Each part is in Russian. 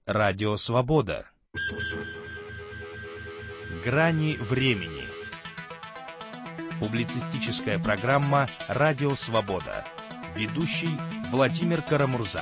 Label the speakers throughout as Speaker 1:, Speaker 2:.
Speaker 1: Радио Свобода. Грани времени. Публицистическая программа «Радио Свобода». Ведущий Владимир Карамурза.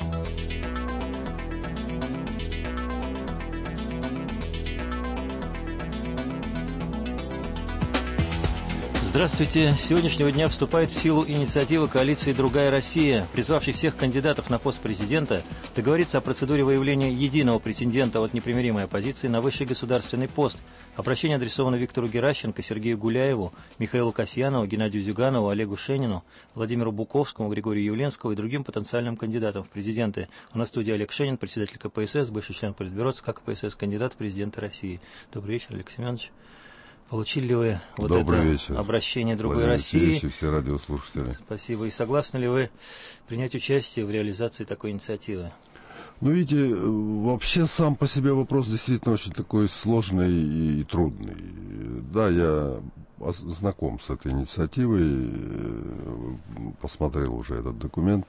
Speaker 2: Здравствуйте. С сегодняшнего дня вступает в силу инициатива коалиции «Другая Россия», призвавшей всех кандидатов на пост президента договориться о процедуре выявления единого претендента от непримиримой оппозиции на высший государственный пост. Обращение адресовано Виктору Геращенко, Сергею Гуляеву, Михаилу Касьянову, Геннадию Зюганову, Олегу Шенину, Владимиру Буковскому, Григорию Явленскому и другим потенциальным кандидатам в президенты. У нас в студии Олег Шенин, председатель КПСС, бывший член Политбюро ЦК КПСС, кандидат в президенты России. Добрый вечер, Олег Семенович. Получили ли вы вот это обращение «Другой России»?
Speaker 3: И все радиослушатели.
Speaker 2: Спасибо. И согласны ли вы принять участие в реализации такой инициативы?
Speaker 3: Ну, видите, вообще сам по себе вопрос действительно очень такой сложный и трудный. Да, я знаком с этой инициативой, посмотрел уже этот документ.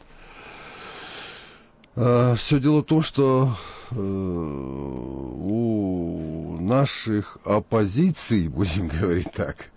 Speaker 3: Все дело в том, что у наших оппозиций, будем говорить так,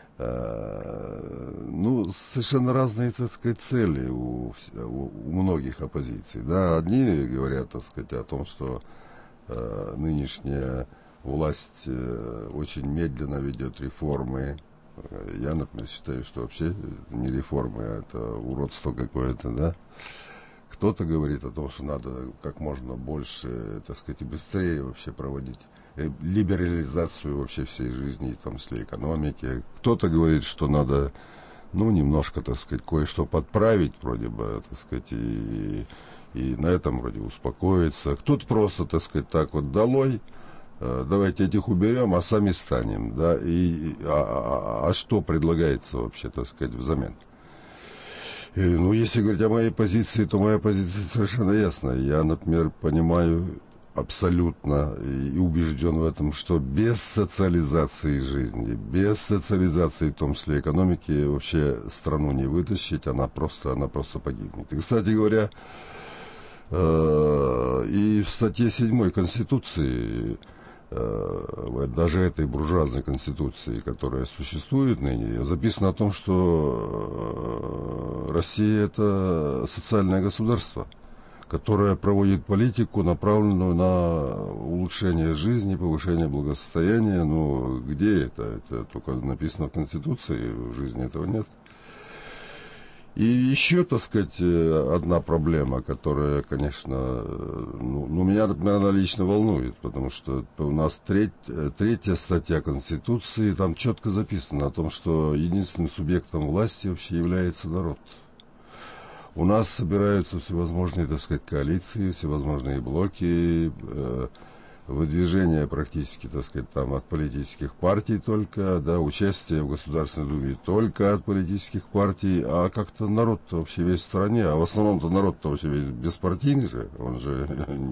Speaker 3: совершенно разные, так сказать, цели у многих оппозиций. Да, одни говорят, так сказать, о том, что нынешняя власть очень медленно ведет реформы. Я, например, считаю, что вообще не реформы, а это уродство какое-то, да. Кто-то говорит о том, что надо как можно больше, так сказать, и быстрее вообще проводить либерализацию вообще всей жизни, в том числе экономики. Кто-то говорит, что надо, немножко, так сказать, кое-что подправить, вроде бы, так сказать, и на этом вроде успокоиться. Кто-то просто, так сказать, так вот долой, давайте этих уберем, а сами станем, да, а что предлагается вообще, так сказать, взамен? Если говорить о моей позиции, то моя позиция совершенно ясная. Я, например, понимаю абсолютно и убежден в этом, что без социализации жизни, без социализации, в том числе экономики, вообще страну не вытащить, она просто погибнет. И, кстати говоря, и в статье 7 Конституции, даже этой буржуазной конституции, которая существует ныне, записано о том, что Россия — это социальное государство, которое проводит политику, направленную на улучшение жизни, повышение благосостояния. Где это? Это только написано в Конституции, в жизни этого нет. И еще, так сказать, одна проблема, которая, конечно, меня, например, она лично волнует, потому что у нас третья статья Конституции, там четко записано о том, что единственным субъектом власти вообще является народ. У нас собираются всевозможные, так сказать, коалиции, всевозможные блоки, выдвижение практически, так сказать, там от политических партий только, да, участие в Государственной Думе только от политических партий, а как-то народ-то вообще весь в стране, а в основном-то народ-то вообще весь беспартийный же, он же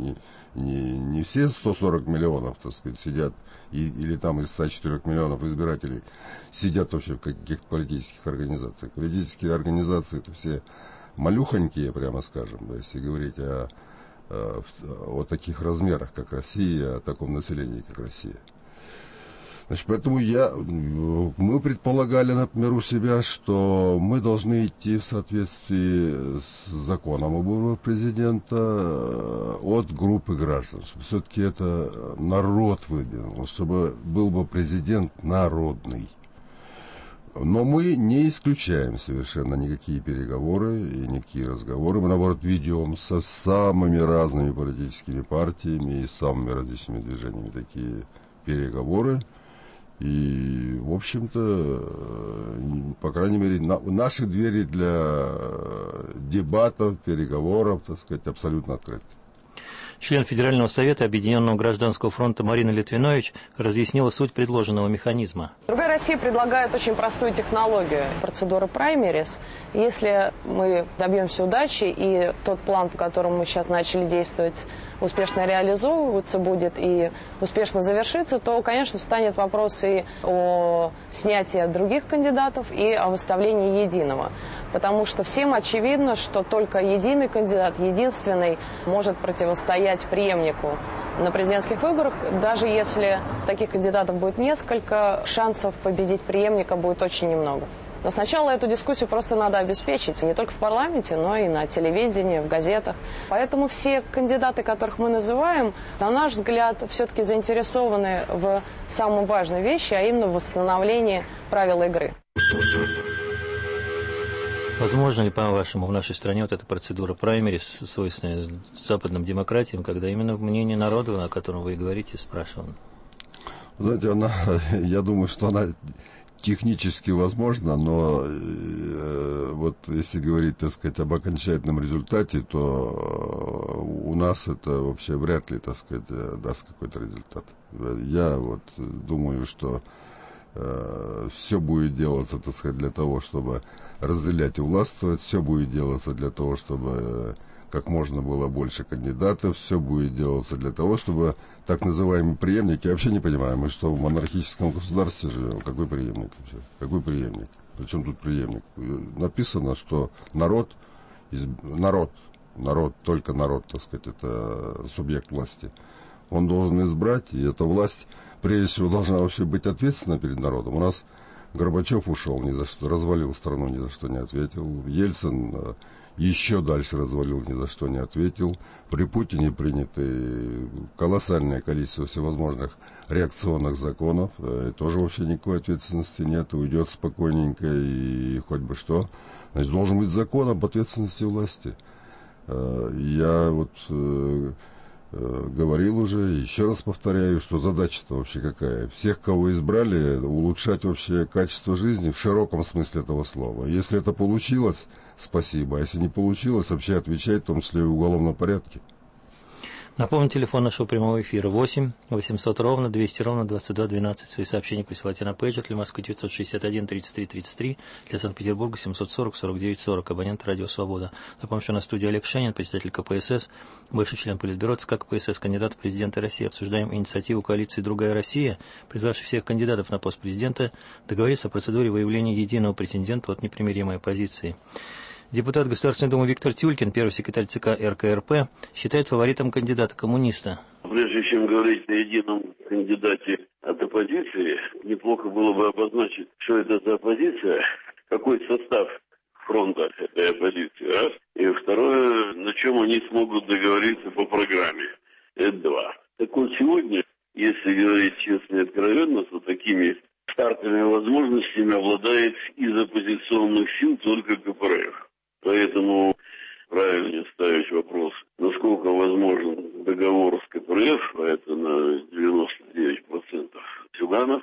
Speaker 3: не все 140 миллионов, так сказать, сидят, или там из 104 миллионов избирателей сидят вообще в каких-то политических организациях. Политические организации это все малюхонькие, прямо скажем, да, если говорить о таких размерах, как Россия, о таком населении, как Россия. Значит, поэтому мы предполагали, например, у себя, что мы должны идти в соответствии с законом об выборах президента от группы граждан, чтобы все-таки это народ выдвинул, чтобы был бы президент народный. Но мы не исключаем совершенно никакие переговоры и никакие разговоры. Мы, наоборот, ведем со самыми разными политическими партиями и самыми различными движениями такие переговоры. И, в общем-то, по крайней мере, наши двери для дебатов, переговоров, так сказать, абсолютно открыты.
Speaker 2: Член Федерального совета Объединенного гражданского фронта Марина Литвинович разъяснила суть предложенного механизма.
Speaker 4: Другая Россия предлагает очень простую технологию процедуры праймерис. Если мы добьемся удачи и тот план, по которому мы сейчас начали действовать, успешно реализовываться будет и успешно завершится, то, конечно, встанет вопрос и о снятии других кандидатов, и о выставлении единого. потому что всем очевидно, что только единый кандидат, единственный, может противостоять преемнику на президентских выборах. Даже если таких кандидатов будет несколько, шансов победить преемника будет очень немного. Но сначала эту дискуссию просто надо обеспечить, не только в парламенте, но и на телевидении, в газетах. Поэтому все кандидаты, которых мы называем, на наш взгляд, все-таки заинтересованы в самой важной вещи, а именно в восстановлении правил игры.
Speaker 2: Возможно ли, по-вашему, в нашей стране вот эта процедура праймерис, свойственная западным демократиям, когда именно мнение народа, о котором вы и говорите, спрашивано?
Speaker 3: Знаете, я думаю, что она технически возможно, но вот если говорить, так сказать, об окончательном результате, то у нас это вообще вряд ли, так сказать, даст какой-то результат. Я вот думаю, что все будет делаться, так сказать, для того, чтобы разделять и властвовать, все будет делаться для того, чтобы как можно было больше кандидатов, все будет делаться для того, чтобы так называемые преемники, я вообще не понимаю, мы что, в монархическом государстве живем? Какой преемник вообще? Какой преемник? Причем тут преемник? Написано, что народ, только народ, так сказать, это субъект власти. Он должен избрать, и эта власть, прежде всего, должна вообще быть ответственна перед народом. У нас Горбачев ушел ни за что, развалил страну, ни за что не ответил. Ельцин еще дальше развалил, ни за что не ответил. При Путине приняты колоссальное количество всевозможных реакционных законов. Тоже вообще никакой ответственности нет. Уйдет спокойненько и хоть бы что. Значит, должен быть закон об ответственности власти. Я вот говорил уже, еще раз повторяю, что задача-то вообще какая? Всех, кого избрали, улучшать вообще качество жизни в широком смысле этого слова. Если это получилось, спасибо. А если не получилось, вообще отвечать, в том числе и в уголовном порядке.
Speaker 2: Напомню, телефон нашего прямого эфира 8 800 ровно 200 ровно 22 12. Свои сообщения присылайте на пейджер. Для Москвы 961 33 33, для Санкт-Петербурга 740 49 40. Абонент Радио Свобода. Напомню, что на студии Олег Шенин, председатель КПСС, бывший член Политбюро ЦК КПСС, кандидат в президенты России. Обсуждаем инициативу коалиции «Другая Россия», призвавшей всех кандидатов на пост президента договориться о процедуре выявления единого претендента от непримиримой оппозиции. Депутат Государственной Думы Виктор Тюлькин, первый секретарь ЦК РКРП, считает фаворитом кандидата-коммуниста.
Speaker 5: Прежде чем говорить о едином кандидате от оппозиции, неплохо было бы обозначить, что это за оппозиция, какой состав фронта этой оппозиции, раз. И второе, на чем они смогут договориться по программе. Это два. Так вот, сегодня, если говорить честно и откровенно, то такими стартовыми возможностями обладает из оппозиционных сил только КПРФ. Поэтому правильно ставить вопрос, насколько возможен договор с КПРФ, а это на 99% Зюганов.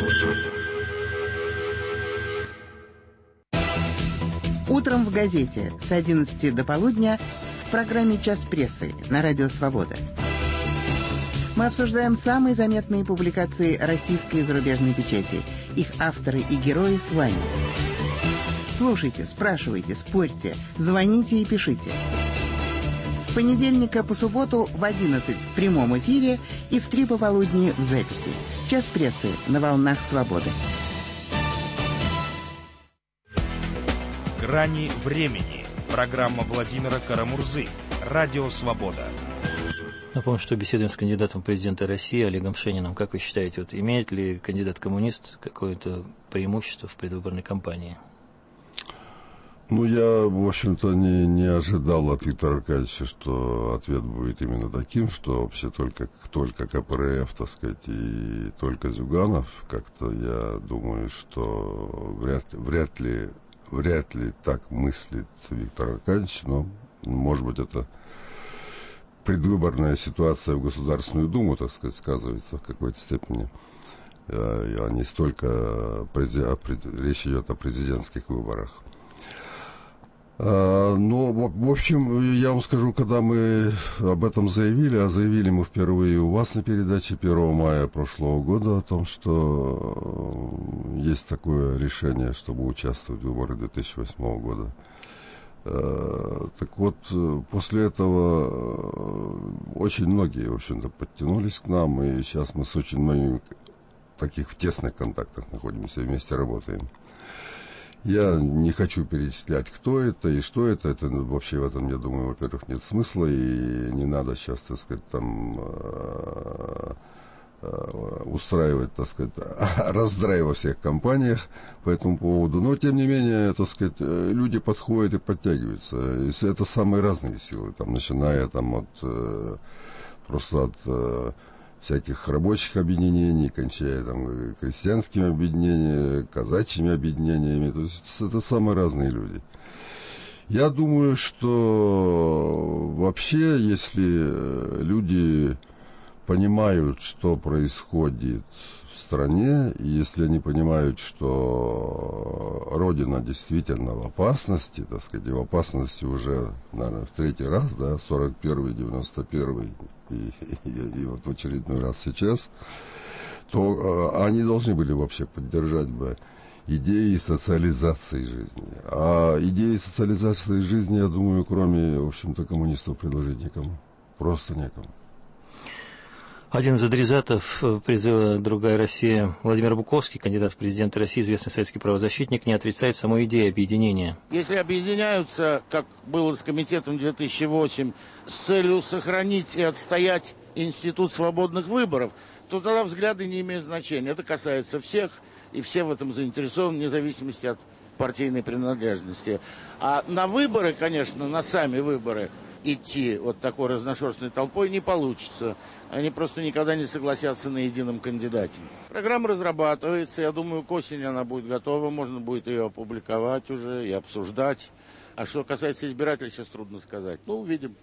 Speaker 6: Утром в газете с 11 до полудня в программе «Час прессы» на Радио Свобода. Мы обсуждаем самые заметные публикации российской и зарубежной печати. Их авторы и герои с вами. Слушайте, спрашивайте, спорьте, звоните и пишите. С понедельника по субботу в 11 в прямом эфире и в 3 пополудни в записи. «Час прессы» на волнах Свободы.
Speaker 1: «Грани времени». Программа Владимира Карамурзы. Радио Свобода.
Speaker 2: Напомню, что беседуем с кандидатом в президенты России Олегом Шениным. Как вы считаете, вот имеет ли кандидат-коммунист какое-то преимущество в предвыборной кампании?
Speaker 3: Ну, я, в общем-то, не ожидал от Виктора Аркадьевича, что ответ будет именно таким, что вообще только КПРФ, так сказать, и только Зюганов. Как-то я думаю, что вряд ли так мыслит Виктор Аркадьевич, но, может быть, это предвыборная ситуация в Государственную Думу, так сказать, сказывается в какой-то степени. А не столько речь идет о президентских выборах. Но, в общем, я вам скажу, когда мы об этом заявили, а заявили мы впервые у вас на передаче 1 мая прошлого года о том, что есть такое решение, чтобы участвовать в выборах 2008 года. Так вот, после этого очень многие, в общем-то, подтянулись к нам, и сейчас мы с очень многими таких в тесных контактах находимся, вместе работаем. Я не хочу перечислять, кто это и что это. Это вообще в этом, я думаю, во-первых, нет смысла. И не надо сейчас, так сказать, там устраивать, так сказать, раздрай во всех компаниях по этому поводу. Но, тем не менее, так сказать, люди подходят и подтягиваются. Если это самые разные силы, там, начиная там, от просто от всяких рабочих объединений, кончая там, крестьянскими объединениями, казачьими объединениями. То есть это самые разные люди. Я думаю, что вообще, если люди понимают, что происходит в стране, и если они понимают, что Родина действительно в опасности, так сказать, и в опасности уже, наверное, в третий раз, да, 41-й, 91-й, и вот в очередной раз сейчас, то они должны были вообще поддержать бы идеи социализации жизни. А идеи социализации жизни, я думаю, кроме, в общем-то, коммунистов предложить никому. Просто некому.
Speaker 2: Один из адресатов призыва «Другая Россия» Владимир Буковский, кандидат в президенты России, известный советский правозащитник, не отрицает саму идею объединения.
Speaker 7: Если объединяются, как было с комитетом 2008, с целью сохранить и отстоять институт свободных выборов, то тогда взгляды не имеют значения. Это касается всех, и все в этом заинтересованы, вне зависимости от партийной принадлежности. А на выборы, конечно, на сами выборы идти вот такой разношерстной толпой не получится. Они просто никогда не согласятся на едином кандидате. Программа разрабатывается, я думаю, к осени она будет готова, можно будет ее опубликовать уже и обсуждать. А что касается избирателей, сейчас трудно сказать. Ну, увидим.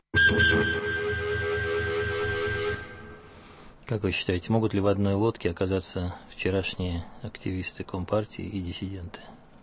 Speaker 2: Как вы считаете, могут ли в одной лодке оказаться вчерашние активисты Компартии и диссиденты?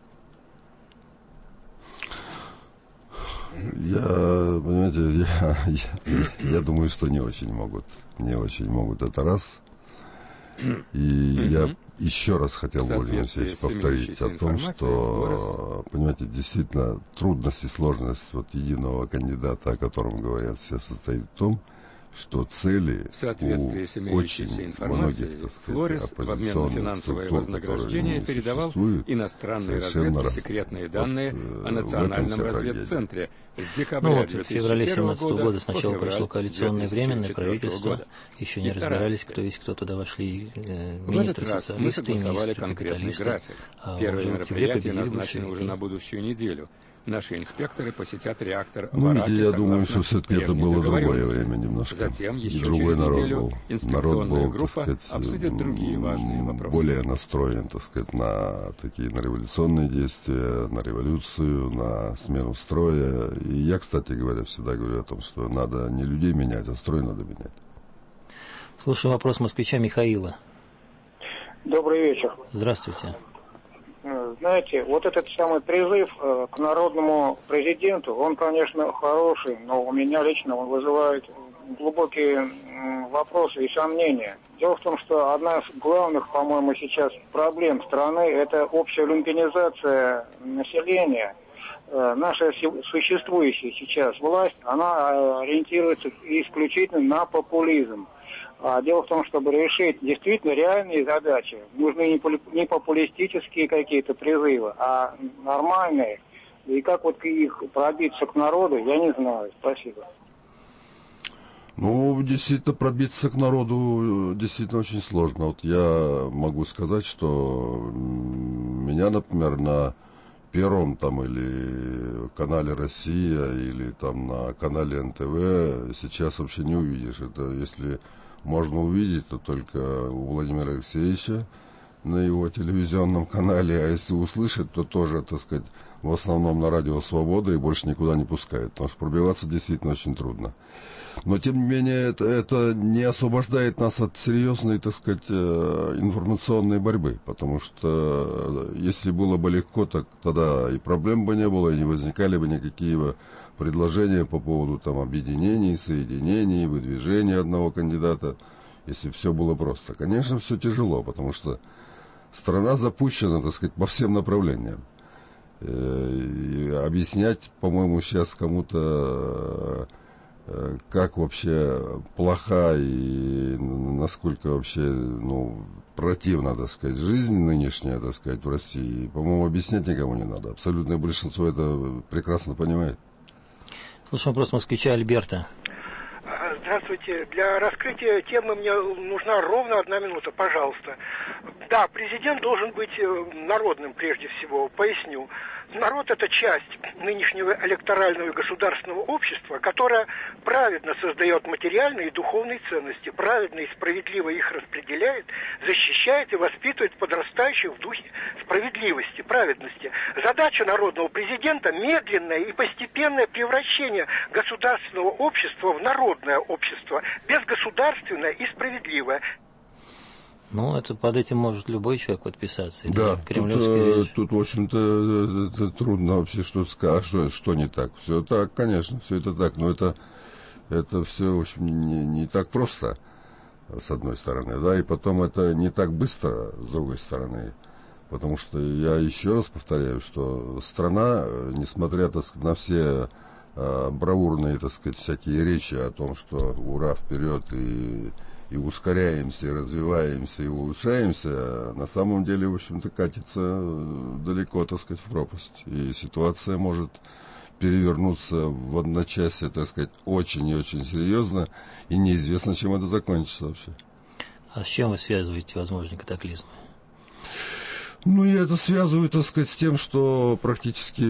Speaker 3: Я думаю, что не очень могут. Не очень могут, это раз. И я еще раз хотел бы, Владимир Алексеевич, повторить о том, что, понимаете, действительно трудность и сложность вот единого кандидата, о котором говорят все, состоит в том, что цели
Speaker 8: в соответствии с имеющейся информацией Флорес в обмен на финансовое вознаграждение передавал иностранной разведке секретные данные о национальном разведцентре с декабря 2001 года.
Speaker 2: В феврале 2017 года сначала прошло коалиционное временное правительство, еще не разбирались, кто есть кто, туда вошли министры социалисты и министры капиталисты.
Speaker 8: Первое мероприятие назначено уже на будущую неделю. Наши инспекторы посетят реактор в
Speaker 3: Араке,
Speaker 8: Араке,
Speaker 3: я думаю, что все-таки это было другое время немножко.
Speaker 8: Затем еще
Speaker 3: другой
Speaker 8: через неделю
Speaker 3: был.
Speaker 8: инспекционная группа
Speaker 3: сказать,
Speaker 8: обсудит другие важные вопросы.
Speaker 3: Более настроен, так сказать, на революционные действия, на революцию, на смену строя. И я, кстати говоря, всегда говорю о том, что надо не людей менять, а строй надо менять.
Speaker 2: Слушаю вопрос москвича Михаила.
Speaker 9: Добрый вечер.
Speaker 2: Здравствуйте.
Speaker 9: Знаете, вот этот самый призыв к народному президенту, он, конечно, хороший, но у меня лично он вызывает глубокие вопросы и сомнения. Дело в том, что одна из главных, по-моему, сейчас проблем страны – это общая люмпинизация населения. Наша существующая сейчас власть, она ориентируется исключительно на популизм. А дело в том, чтобы решить действительно реальные задачи, нужны не популистические какие-то призывы, а нормальные. И как вот их пробиться к народу, я не знаю. Спасибо.
Speaker 3: Ну, действительно, пробиться к народу действительно очень сложно. Вот я могу сказать, что меня, например, на Первом там или канале «Россия», или там на канале НТВ сейчас вообще не увидишь. Это если можно увидеть, то только у Владимира Алексеевича на его телевизионном канале, а если услышать, то тоже, так сказать, в основном на радио «Свобода» и больше никуда не пускают, потому что пробиваться действительно очень трудно. Но, тем не менее, это не освобождает нас от серьезной, так сказать, информационной борьбы, потому что если было бы легко, так тогда и проблем бы не было, и не возникали бы никакие предложения по поводу там объединений, соединений, выдвижения одного кандидата, если все было просто. Конечно, все тяжело, потому что страна запущена, так сказать, по всем направлениям. И объяснять, по-моему, сейчас кому-то, как вообще плоха и насколько вообще, противна, так сказать, жизнь нынешняя, так сказать, в России. По-моему, объяснять никому не надо. Абсолютное большинство это прекрасно понимает.
Speaker 2: Слушаем вопрос москвича Альберта.
Speaker 10: Здравствуйте. Для раскрытия темы мне нужна ровно 1 минута, пожалуйста. Да, президент должен быть народным прежде всего. Поясню. Народ – это часть нынешнего электорального государственного общества, которое праведно создает материальные и духовные ценности, праведно и справедливо их распределяет, защищает и воспитывает подрастающих в духе справедливости, праведности. Задача народного президента – медленное и постепенное превращение государственного общества в народное общество, безгосударственное и справедливое.
Speaker 2: Ну, это под этим может любой человек подписаться.
Speaker 3: Да, тут, в общем-то, трудно вообще что-то сказать. Что не так? Все так, конечно, все это так. Но это все, в общем, не так просто, с одной стороны. Да, и потом это не так быстро, с другой стороны. Потому что я еще раз повторяю, что страна, несмотря, так сказать, на все бравурные, так сказать, всякие речи о том, что ура, вперед и ускоряемся, и развиваемся, и улучшаемся, на самом деле, в общем-то, катится далеко, так сказать, в пропасть. И ситуация может перевернуться в одночасье, так сказать, очень и очень серьезно, и неизвестно, чем это закончится вообще.
Speaker 2: А с чем вы связываете возможный катаклизм?
Speaker 3: Ну, я это связываю, так сказать, с тем, что практически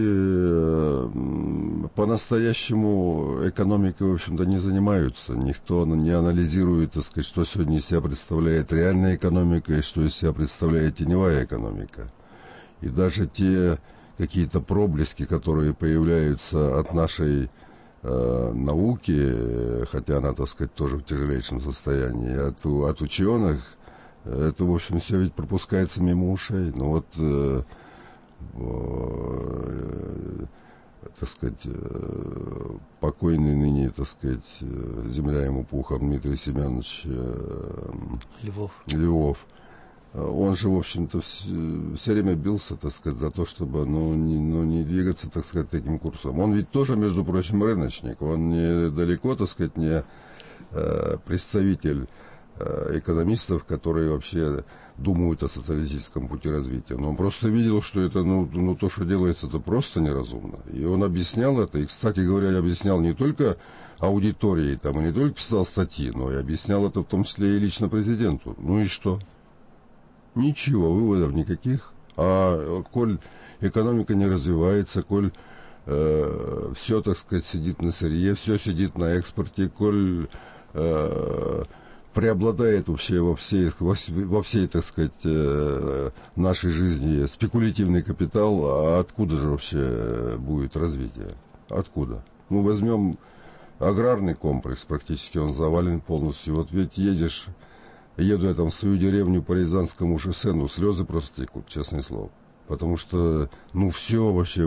Speaker 3: по-настоящему экономикой, в общем-то, не занимаются. Никто не анализирует, так сказать, что сегодня из себя представляет реальная экономика и что из себя представляет теневая экономика. И даже те какие-то проблески, которые появляются от нашей науки, хотя она, так сказать, тоже в тяжелейшем состоянии, от ученых, это, в общем, все ведь пропускается мимо ушей. Ну вот, так сказать, покойный ныне, так сказать, земля ему пухом Дмитрий Семенович Львов. Он же, в общем-то, все время бился, так сказать, за то, чтобы не двигаться, так сказать, таким курсом. Он ведь тоже, между прочим, рыночник. Он недалеко, так сказать, не представитель экономистов, которые вообще думают о социалистическом пути развития. Но он просто видел, что это, то, что делается, это просто неразумно. И он объяснял это, и, кстати говоря, объяснял не только аудитории, там, и не только писал статьи, но и объяснял это в том числе и лично президенту. Ну и что? Ничего, выводов никаких. А коль экономика не развивается, коль все, так сказать, сидит на сырье, все сидит на экспорте, коль преобладает вообще во всей, так сказать, нашей жизни спекулятивный капитал, а откуда же вообще будет развитие? Откуда? Ну, возьмем аграрный комплекс, практически он завален полностью. Вот ведь еду я там в свою деревню по Рязанскому шоссе, слезы просто текут, честное слово. Потому что, все вообще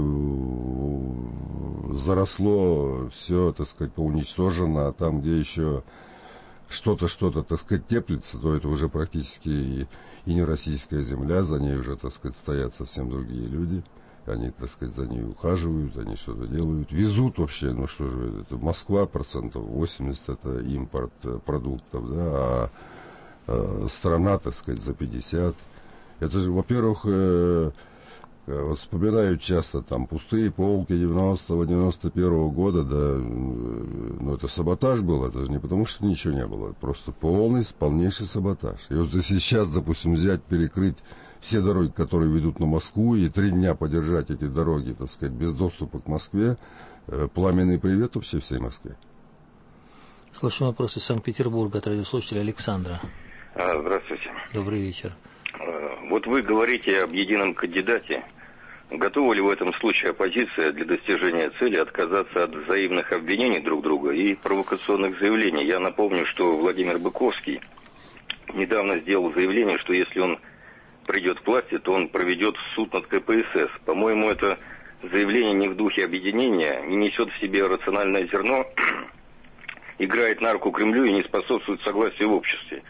Speaker 3: заросло, все, так сказать, поуничтожено, а там, где еще что-то, так сказать, теплится, то это уже практически и не российская земля, за ней уже, так сказать, стоят совсем другие люди. Они, так сказать, за ней ухаживают, они что-то делают, везут вообще, что же, это Москва 80% это импорт продуктов, да, а страна, так сказать, за 50%. Это же, во-первых, вот вспоминают часто там пустые полки 90-го, 91-го года, да, это саботаж был, это же не потому, что ничего не было, просто полнейший саботаж. И вот если сейчас, допустим, взять, перекрыть все дороги, которые ведут на Москву, и 3 дня подержать эти дороги, так сказать, без доступа к Москве, пламенный привет вообще всей Москве.
Speaker 2: Слушаем вопрос из Санкт-Петербурга от радиослушателя Александра.
Speaker 11: Здравствуйте.
Speaker 2: Добрый вечер.
Speaker 11: Вот вы говорите об едином кандидате. Готова ли в этом случае оппозиция для достижения цели отказаться от взаимных обвинений друг друга и провокационных заявлений? Я напомню, что Владимир Быковский недавно сделал заявление, что если он придет к власти, то он проведет суд над КПСС. По-моему, это заявление не в духе объединения, не несет в себе рациональное зерно, играет на руку Кремлю и не способствует согласию в обществе.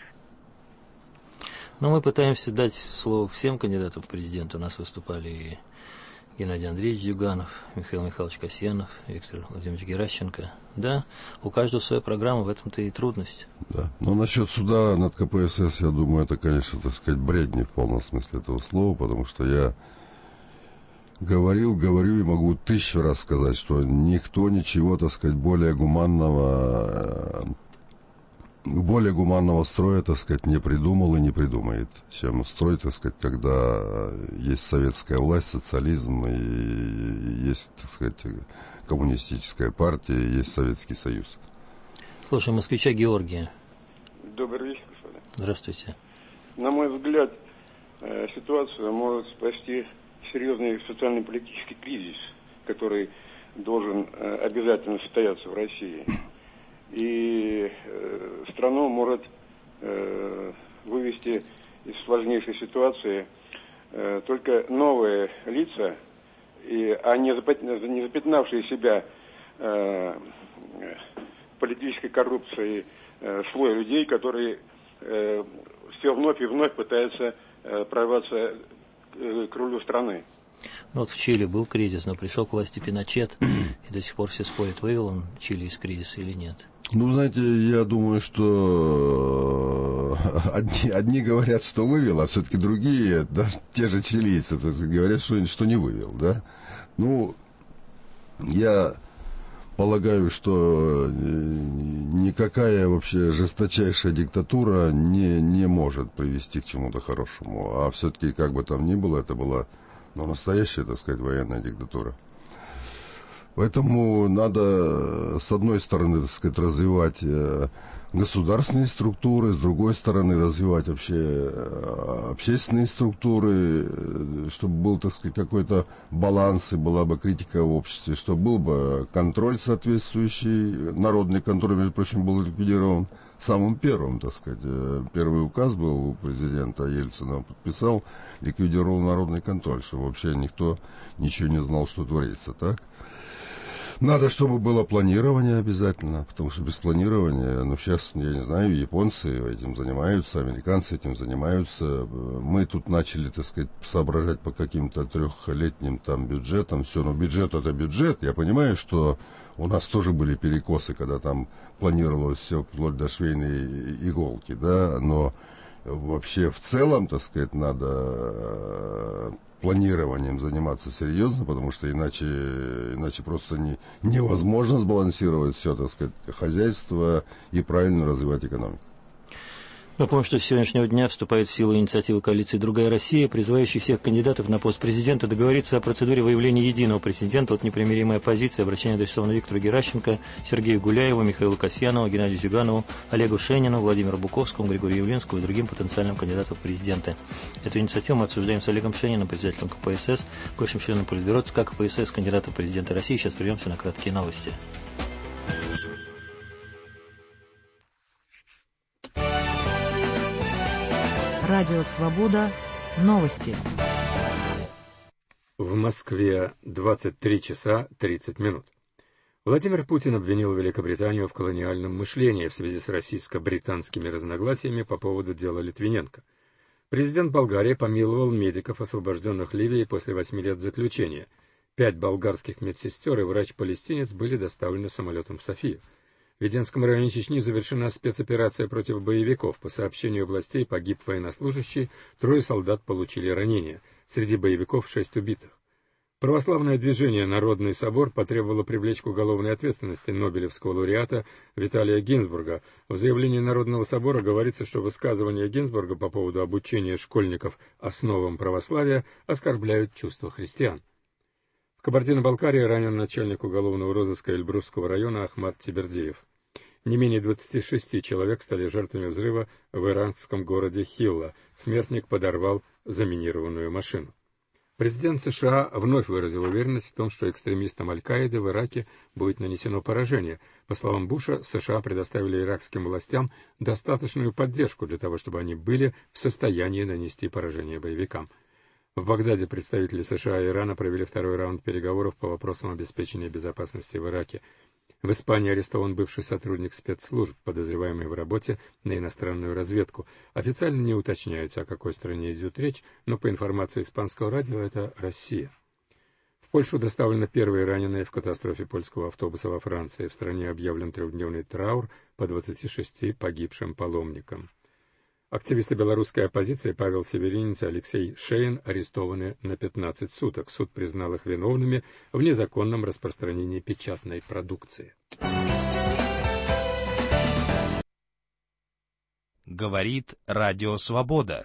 Speaker 2: Мы пытаемся дать слово всем кандидатам в президенты. У нас выступали и Геннадий Андреевич Зюганов, Михаил Михайлович Касьянов, Виктор Владимирович Геращенко. Да, у каждого своя программа, в этом-то и трудность.
Speaker 3: Да. Но насчет суда над КПСС, я думаю, это, конечно, так сказать, бредни в полном смысле этого слова, потому что я говорю и могу 1000 раз сказать, что никто ничего, так сказать, более гуманного строя, так сказать, не придумал и не придумает, чем строй, так сказать, когда есть советская власть, социализм, и есть, так сказать, коммунистическая партия, и есть Советский Союз.
Speaker 2: Слушай, москвича Георгия.
Speaker 12: Добрый вечер, господа.
Speaker 2: Здравствуйте.
Speaker 12: На мой взгляд, ситуацию может спасти серьезный социально-политический кризис, который должен обязательно состояться в России. И страну может вывести из сложнейшей ситуации только новые лица, а не запятнавшие себя политической коррупцией слой людей, которые все вновь и вновь пытаются прорваться к рулю страны.
Speaker 2: Ну вот в Чили был кризис, но пришел к власти Пиночет, и до сих пор все спорят, вывел он Чили из кризиса или нет.
Speaker 3: Ну, знаете, я думаю, что одни говорят, что вывел, а все-таки другие, да, те же чилийцы, говорят, что не вывел, да. Ну, я полагаю, что никакая вообще жесточайшая диктатура не может привести к чему-то хорошему. А все-таки, как бы там ни было, это была, ну, настоящая, так сказать, военная диктатура. Поэтому надо, с одной стороны, так сказать, развивать государственные структуры, с другой стороны, развивать вообще общественные структуры, чтобы был, так сказать, какой-то баланс и была бы критика в обществе, чтобы был бы контроль соответствующий. Народный контроль, между прочим, был ликвидирован самым первым, так сказать. Первый указ был у президента Ельцина, подписал, ликвидировал народный контроль, чтобы вообще никто ничего не знал, что творится, так? Надо, чтобы было планирование обязательно, потому что без планирования, ну, сейчас, я не знаю, японцы этим занимаются, американцы этим занимаются. Мы тут начали, так сказать, соображать по каким-то 3-летним там бюджетам, все, но бюджет это бюджет. Я понимаю, что у нас тоже были перекосы, когда там планировалось все вплоть до швейной иголки, да, но вообще в целом, так сказать, надо планированием заниматься серьезно, потому что иначе просто невозможно сбалансировать все, так сказать, хозяйство и правильно развивать экономику.
Speaker 2: Напомню, что с сегодняшнего дня вступает в силу инициатива коалиции «Другая Россия», призывающая всех кандидатов на пост президента договориться о процедуре выявления единого претендента от непримиримой оппозиции. Обращение адресовано Виктору Геращенко, Сергею Гуляеву, Михаилу Касьянову, Геннадию Зюганову, Олегу Шенину, Владимиру Буковскому, Григорию Явлинскому и другим потенциальным кандидатам в президенты. Эту инициативу мы обсуждаем с Олегом Шениным, председателем КПСС, бывшим членом Политбюро ЦК КПСС, кандидатом в президенты России. Сейчас прервемся на краткие новости.
Speaker 13: Радио «Свобода». Новости.
Speaker 8: В Москве 23 часа 30 минут. Владимир Путин обвинил Великобританию в колониальном мышлении в связи с российско-британскими разногласиями по поводу дела Литвиненко. Президент Болгарии помиловал медиков, освобожденных Ливией после 8 лет заключения. 5 болгарских медсестер и врач-палестинец были доставлены самолетом в Софию. В Веденском районе Чечни завершена спецоперация против боевиков. По сообщению властей погиб военнослужащий, 3 солдат получили ранения. Среди боевиков 6 убитых. Православное движение «Народный собор» потребовало привлечь к уголовной ответственности нобелевского лауреата Виталия Гинзбурга. В заявлении Народного собора говорится, что высказывания Гинзбурга по поводу обучения школьников основам православия оскорбляют чувства христиан. В Кабардино-Балкарии ранен начальник уголовного розыска Эльбрусского района Ахмад Тибердеев. Не менее 26 человек стали жертвами взрыва в иранском городе Хилла. Смертник подорвал заминированную машину. Президент США вновь выразил уверенность в том, что экстремистам Аль-Каиды в Ираке будет нанесено поражение. По словам Буша, США предоставили иракским властям достаточную поддержку для того, чтобы они были в состоянии нанести поражение боевикам. В Багдаде представители США и Ирана провели 2-й раунд переговоров по вопросам обеспечения безопасности в Ираке. В Испании арестован бывший сотрудник спецслужб, подозреваемый в работе на иностранную разведку. Официально не уточняется, о какой стране идет речь, но по информации испанского радио это Россия. Польшу доставлены первые раненые в катастрофе польского автобуса во Франции. В стране объявлен трехдневный траур по 26 погибшим паломникам. Активисты белорусской оппозиции Павел Северинец и Алексей Шейн арестованы на 15 суток. Суд признал их виновными в незаконном распространении печатной продукции.
Speaker 1: Говорит Радио Свобода.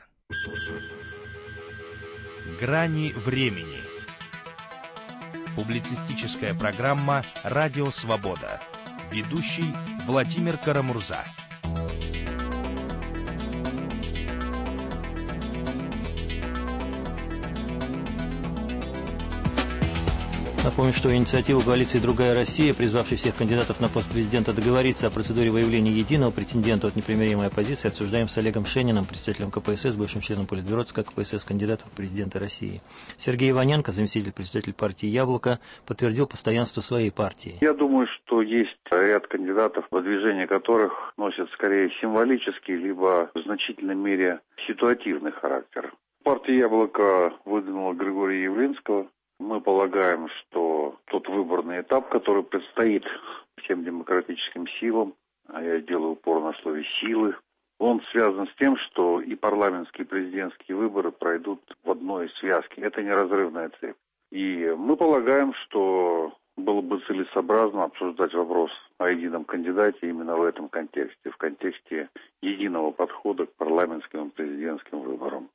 Speaker 1: Грани времени. Публицистическая программа «Радио Свобода». Ведущий Владимир Карамурза.
Speaker 2: Напомню, что инициатива коалиции «Другая Россия», призвавшей всех кандидатов на пост президента договориться о процедуре выявления единого претендента от непримиримой оппозиции, обсуждаем с Олегом Шениным, представителем КПСС, бывшим членом Политбюро ЦК КПСС, кандидатом в президенты России. Сергей Иваненко, заместитель председателя партии «Яблоко», подтвердил постоянство своей партии.
Speaker 14: Я думаю, что есть ряд кандидатов, выдвижение которых носит скорее символический, либо в значительной мере ситуативный характер. Партия «Яблоко» выдвинула Григория Явлинского. Мы полагаем, что тот выборный этап, который предстоит всем демократическим силам, а я делаю упор на слове «силы», он связан с тем, что и парламентские, и президентские выборы пройдут в одной связке. Это неразрывная цепь. И мы полагаем, что было бы целесообразно обсуждать вопрос о едином кандидате именно в этом контексте, в контексте единого подхода к парламентским и президентским выборам.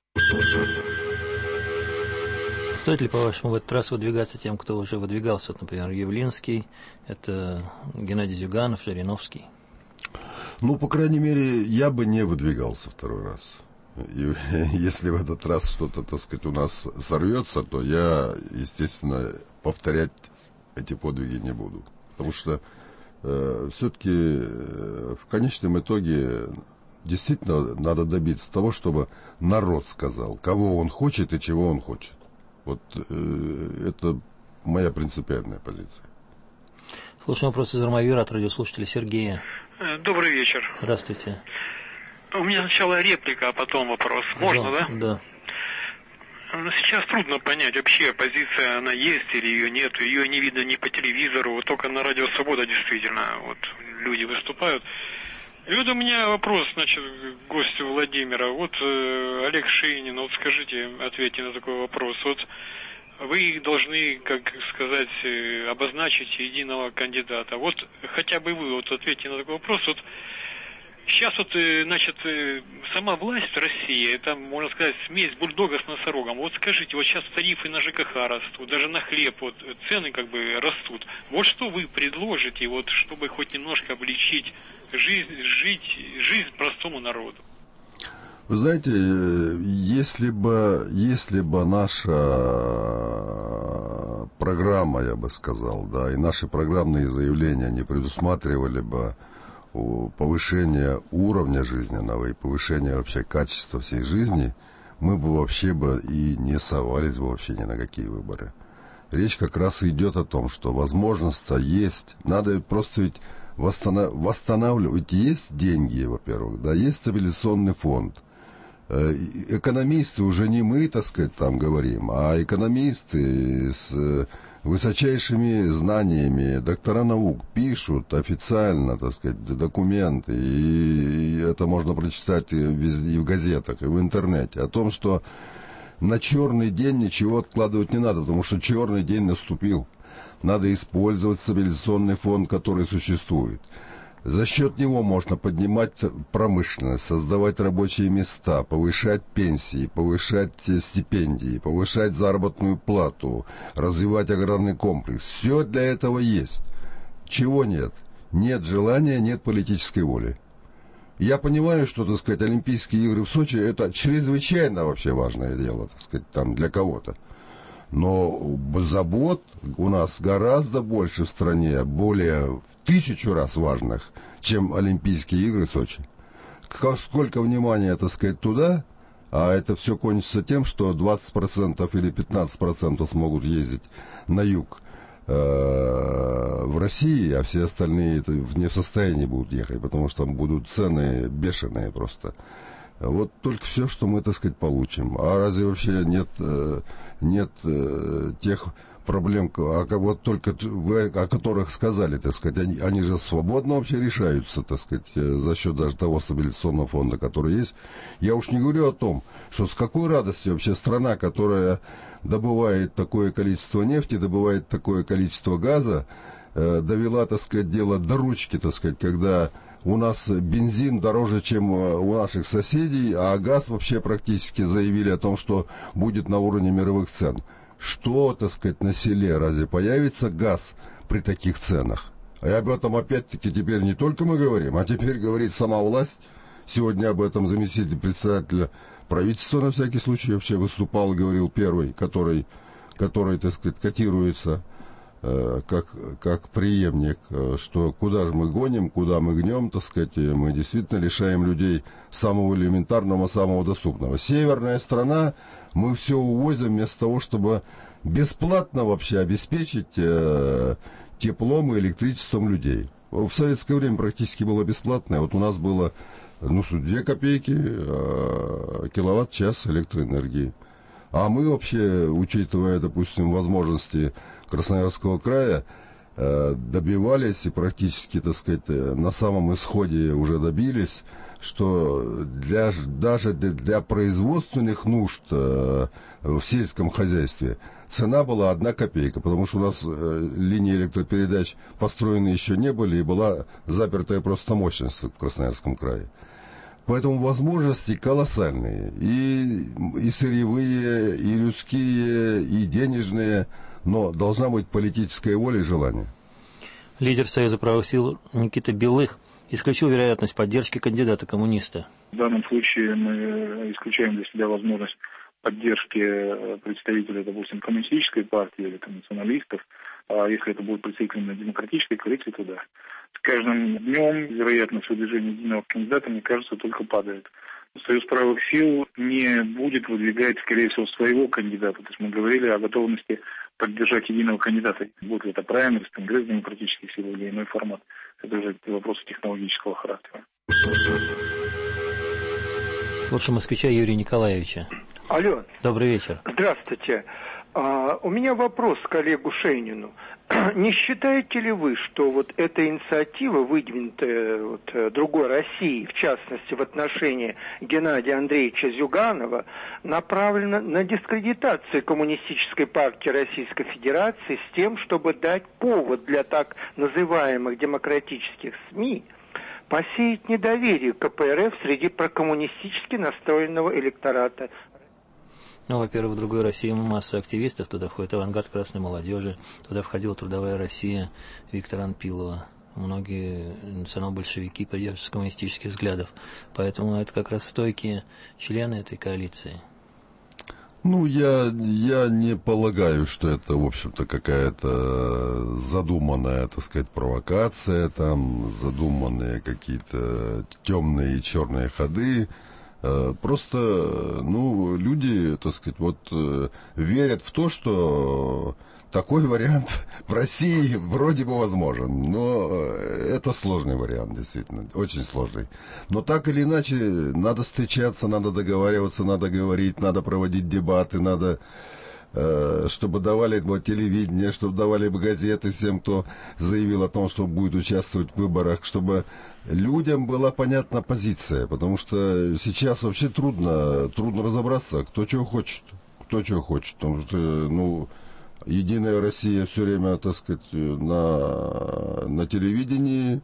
Speaker 2: Стоит ли, по-вашему, в этот раз выдвигаться тем, кто уже выдвигался? Например, Явлинский, это Геннадий Зюганов, Жириновский.
Speaker 3: Ну, по крайней мере, я бы не выдвигался второй раз. И если в этот раз что-то, так сказать, у нас сорвется, то я, естественно, повторять эти подвиги не буду. Потому что все-таки в конечном итоге действительно надо добиться того, чтобы народ сказал, кого он хочет и чего он хочет. Вот это моя принципиальная позиция.
Speaker 2: Слушаем вопрос из Армавира от радиослушателя Сергея.
Speaker 15: Добрый вечер.
Speaker 2: Здравствуйте.
Speaker 15: У меня сначала реплика, а потом вопрос. Можно, да?
Speaker 2: Да.
Speaker 15: Сейчас трудно понять, вообще оппозиция, она есть или ее нет. Ее не видно ни по телевизору, вот только на Радио Свобода действительно вот люди выступают. И вот у меня вопрос, значит, к гостю Владимира. Вот Олег Шейнин, вот скажите, ответьте на такой вопрос. Вот вы должны, как сказать, обозначить единого кандидата. Вот хотя бы вы вот ответьте на такой вопрос. Вот сейчас вот, значит, сама власть России, это, можно сказать, смесь бульдога с носорогом. Вот скажите, вот сейчас тарифы на ЖКХ растут, даже на хлеб, вот цены как бы растут. Вот что вы предложите, вот, чтобы хоть немножко облегчить жизнь простому народу?
Speaker 3: Вы знаете, если бы наша программа, я бы сказал, да, и наши программные заявления не предусматривали бы повышение уровня жизненного и повышение вообще качества всей жизни, мы бы вообще бы и не совались бы вообще ни на какие выборы. Речь как раз идет о том, что возможность-то есть, надо просто ведь восстанавливать. Есть деньги, во-первых, да, есть стабилизационный фонд. Экономисты, уже не мы, так сказать, там говорим, а экономисты с высочайшими знаниями, доктора наук пишут официально, так сказать, документы, и это можно прочитать и в газетах, и в интернете, о том, что на черный день ничего откладывать не надо, потому что черный день наступил. Надо использовать стабилизационный фонд, который существует. За счет него можно поднимать промышленность, создавать рабочие места, повышать пенсии, повышать стипендии, повышать заработную плату, развивать аграрный комплекс. Все для этого есть. Чего нет? Нет желания, нет политической воли. Я понимаю, что, так сказать, Олимпийские игры в Сочи — это чрезвычайно вообще важное дело, так сказать, там для кого-то. Но забот у нас гораздо больше в стране, более в 1000 раз важных, чем Олимпийские игры в Сочи. Сколько внимания, так сказать, туда, а это все кончится тем, что 20% или 15% смогут ездить на юг в России, а все остальные не в состоянии будут ехать, потому что там будут цены бешеные просто. Вот только все, что мы, так сказать, получим. А разве вообще нет тех проблем, вот только вы о которых сказали, так сказать, они же свободно вообще решаются, так сказать, за счет даже того стабилизационного фонда, который есть. Я уж не говорю о том, что с какой радостью вообще страна, которая добывает такое количество нефти, добывает такое количество газа, довела, так сказать, дело до ручки, так сказать, когда у нас бензин дороже, чем у наших соседей, а газ вообще практически заявили о том, что будет на уровне мировых цен. Что, так сказать, на селе разве появится газ при таких ценах? И об этом опять-таки теперь не только мы говорим, а теперь говорит сама власть. Сегодня об этом заместитель председателя правительства на всякий случай вообще выступал, говорил первый, который, так сказать, котируется как преемник, что куда же мы гоним, куда мы гнем, так сказать, мы действительно лишаем людей самого элементарного, самого доступного. Северная страна, мы все увозим вместо того, чтобы бесплатно вообще обеспечить теплом и электричеством людей. В советское время практически было бесплатное. Вот у нас было 2 копейки киловатт-час электроэнергии. А мы вообще, учитывая, допустим, возможности Красноярского края, добивались и практически, так сказать, на самом исходе уже добились, что даже для производственных нужд в сельском хозяйстве цена была 1 копейка, потому что у нас линии электропередач построены еще не были, и была запертая просто мощность в Красноярском крае. Поэтому возможности колоссальные, и сырьевые, и людские, и денежные, но должна быть политическая воля и желание.
Speaker 2: Лидер Союза правых сил Никита Белых исключил вероятность поддержки кандидата-коммуниста.
Speaker 16: В данном случае мы исключаем для себя возможность поддержки представителей, допустим, коммунистической партии или националистов, а если это будет представитель демократической коалиции, то да. С каждым днем вероятность выдвижения единого кандидата, мне кажется, только падает. Союз правых сил не будет выдвигать, скорее всего, своего кандидата. То есть мы говорили о готовности поддержать единого кандидата. Будет ли это праймерис, конгресс демократических сил или иной формат. Это уже вопросы технологического характера.
Speaker 2: Слушаем москвича Юрия Николаевича.
Speaker 17: Алло.
Speaker 2: Добрый вечер.
Speaker 17: Здравствуйте. У меня вопрос к коллегу Шейнину. Не считаете ли вы, что вот эта инициатива, выдвинутая другой России, в частности в отношении Геннадия Андреевича Зюганова, направлена на дискредитацию Коммунистической партии Российской Федерации с тем, чтобы дать повод для так называемых демократических СМИ посеять недоверие к КПРФ среди прокоммунистически настроенного электората?
Speaker 2: Ну, во-первых, в другой России масса активистов, туда входит авангард красной молодежи, туда входила Трудовая Россия Виктора Анпилова. Многие национал-большевики придерживаются коммунистических взглядов. Поэтому это как раз стойкие члены этой коалиции.
Speaker 3: Ну, я не полагаю, что это, в общем-то, какая-то задуманная, так сказать, провокация, там, задуманные какие-то темные и черные ходы. Просто, ну, люди, так сказать, вот верят в то, что такой вариант в России вроде бы возможен. Но это сложный вариант, действительно, очень сложный. Но так или иначе, надо встречаться, надо договариваться, надо говорить, надо проводить дебаты, надо, чтобы давали телевидение, чтобы давали бы газеты всем, кто заявил о том, что будет участвовать в выборах, чтобы людям была понятна позиция, потому что сейчас вообще трудно разобраться, кто чего хочет, потому что, ну, Единая Россия все время, так сказать, на телевидении,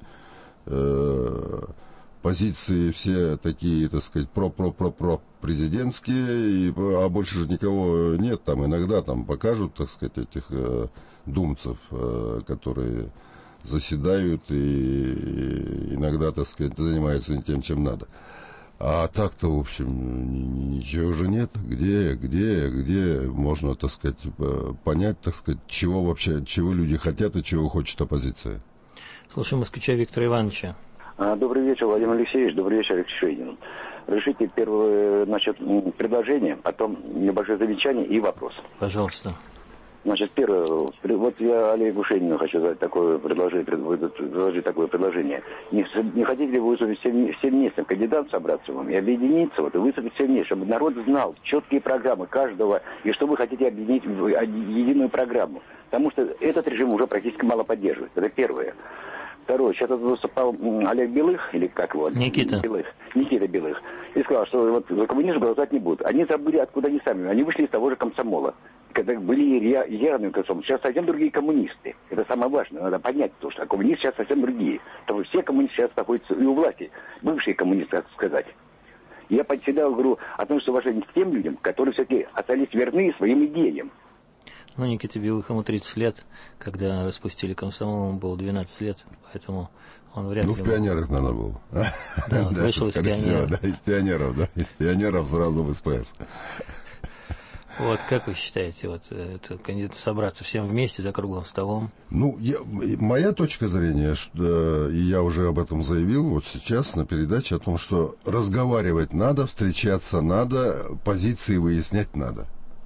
Speaker 3: позиции все такие, так сказать, про-президентские, а больше же никого нет, там иногда там покажут, так сказать, этих думцев, которые заседают и иногда, так сказать, занимаются не тем, чем надо. А так-то, в общем, ничего уже нет. Где можно, так сказать, понять, так сказать, чего люди хотят и чего хочет оппозиция?
Speaker 2: Слушаем москвича Виктора Ивановича.
Speaker 18: Добрый вечер, Владимир Алексеевич. Добрый вечер, Алексей Шейнин. Разрешите первое, предложение, потом небольшое замечание и вопрос.
Speaker 2: Пожалуйста.
Speaker 18: Значит, первое, вот я Олегу Шейнину хочу задать такое предложить такое предложение. Не хотите ли вы выступить всем местным кандидатам собраться вам и объединиться, и выступить всем местным, чтобы народ знал четкие программы каждого, и что вы хотите объединить в единую программу. Потому что этот режим уже практически мало поддерживает. Это первое. Второе. Сейчас выступал Олег Белых, или как его?
Speaker 2: Никита
Speaker 18: Белых. И сказал, что вот за коммунизм голосовать не будут. Они забыли, откуда они сами. Они вышли из того же комсомола. Когда были ярыми комсомолом. Сейчас совсем другие коммунисты. Это самое важное. Надо понять, потому что коммунисты сейчас совсем другие. Потому что все коммунисты сейчас находятся и у власти. Бывшие коммунисты, так сказать. Я всегда говорю, отношусь уважение к тем людям, которые все-таки остались верны своим идеям.
Speaker 2: Ну, Никите Белых, ему 30 лет, когда распустили комсомол, ему было 12 лет, поэтому он вряд ли...
Speaker 3: Ну, в пионерах, наверное, был.
Speaker 2: Да, он вышел из пионеров.
Speaker 3: Да, из пионеров сразу в СПС.
Speaker 2: Вот, как вы считаете, вот собраться всем вместе за круглым столом?
Speaker 3: Ну, моя точка зрения, и я уже об этом заявил вот сейчас на передаче, о том, что разговаривать надо, встречаться надо, позиции выяснять надо.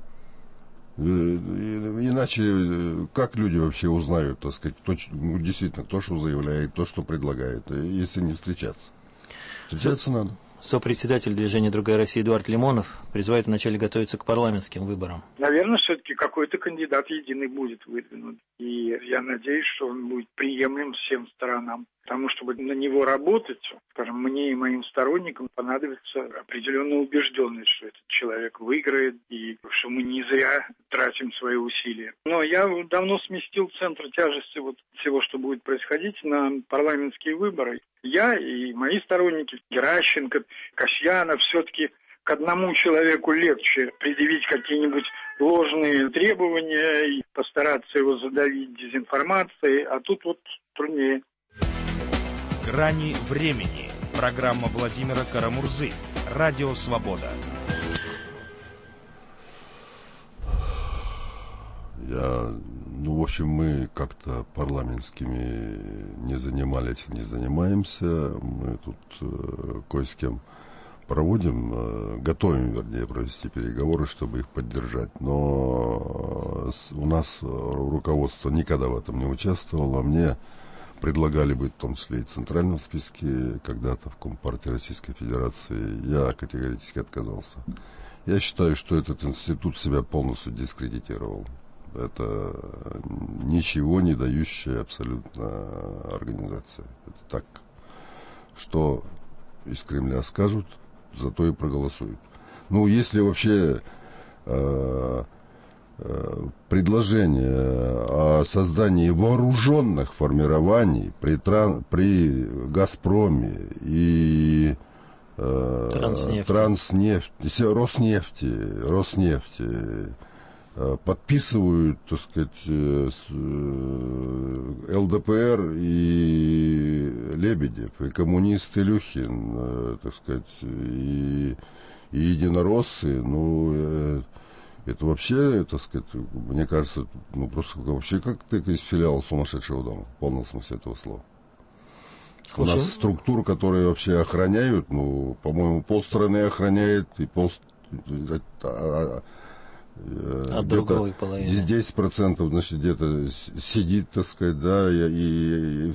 Speaker 3: Иначе как люди вообще узнают, так сказать, действительно, кто что заявляет, кто что предлагает, если не встречаться? Встречаться надо.
Speaker 2: Сопредседатель движения «Другая Россия» Эдуард Лимонов призывает вначале готовиться к парламентским выборам.
Speaker 9: Наверное, все-таки какой-то кандидат единый будет выдвинут. И я надеюсь, что он будет приемлем всем сторонам. Потому что на него работать, скажем, мне и моим сторонникам понадобится определенная убежденность, что этот человек выиграет и что мы не зря тратим свои усилия. Но я давно сместил центр тяжести вот всего, что будет происходить, на парламентские выборы. Я и мои сторонники, Геращенко, Касьянов, все-таки к одному человеку легче предъявить какие-нибудь ложные требования и постараться его задавить дезинформацией, а тут вот труднее.
Speaker 1: «Грани времени». Программа Владимира Карамурзы. Радио «Свобода».
Speaker 3: В общем, мы как-то парламентскими не занимались, не занимаемся. Мы тут кое с кем готовим, вернее, провести переговоры, чтобы их поддержать. Но у нас руководство никогда в этом не участвовало. Мне предлагали быть в том числе и в центральном списке когда-то в Компартии Российской Федерации. Я категорически отказался. Я считаю, что этот институт себя полностью дискредитировал. Это ничего не дающая абсолютно организация. Это так, что из Кремля скажут, зато и проголосуют. Ну, если вообще предложение о создании вооруженных формирований при «Газпроме» и Роснефти подписывают, так сказать, ЛДПР и Лебедев, и коммунист Илюхин, так сказать, и единороссы, это вообще, так сказать, мне кажется, просто вообще как-то из филиала сумасшедшего дома, в полном смысле этого слова. У нас структур, которые вообще охраняют, по-моему, полстраны охраняет, и
Speaker 2: от другой половины.
Speaker 3: 10%, значит, где-то сидит, так сказать, да, и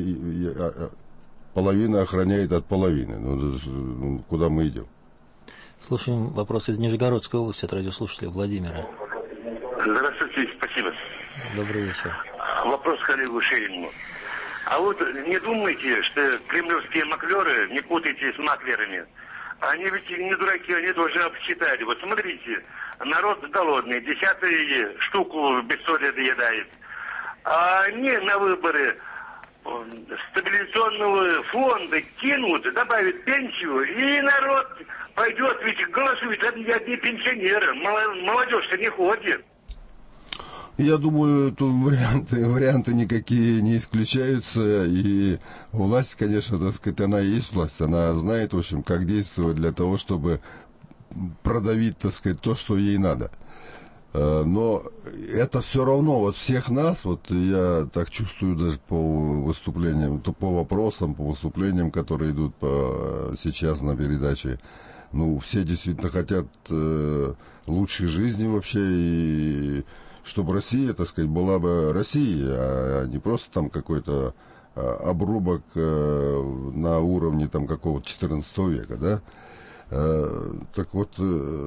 Speaker 3: половина охраняет от половины. Куда мы идем?
Speaker 2: Слушаем вопрос из Нижегородской области от радиослушателя Владимира.
Speaker 19: Здравствуйте, спасибо.
Speaker 2: Добрый вечер.
Speaker 19: Вопрос к коллегу Шейнину. А вот не думайте, что кремлевские маклеры, не путайте с маклерами. Они ведь не дураки, они тоже обсчитали. Вот смотрите, народ голодный, 10-ю штуку без соли доедает. А они на выборы стабилизационного фонда кинут, добавят пенсию, и народ пойдет, ведь голосуют одни пенсионеры. Молодежь-то не ходит.
Speaker 3: Я думаю, тут варианты никакие не исключаются, и власть, конечно, так сказать, она и есть власть, она знает, в общем, как действовать для того, чтобы продавить, так сказать, то, что ей надо. Но это все равно, вот всех нас, вот я так чувствую даже по выступлениям, по вопросам, по выступлениям, которые идут сейчас на передаче, все действительно хотят лучшей жизни вообще, и чтобы Россия, так сказать, была бы Россией, а не просто там какой-то обрубок на уровне там какого-то 14 века, да. Так вот,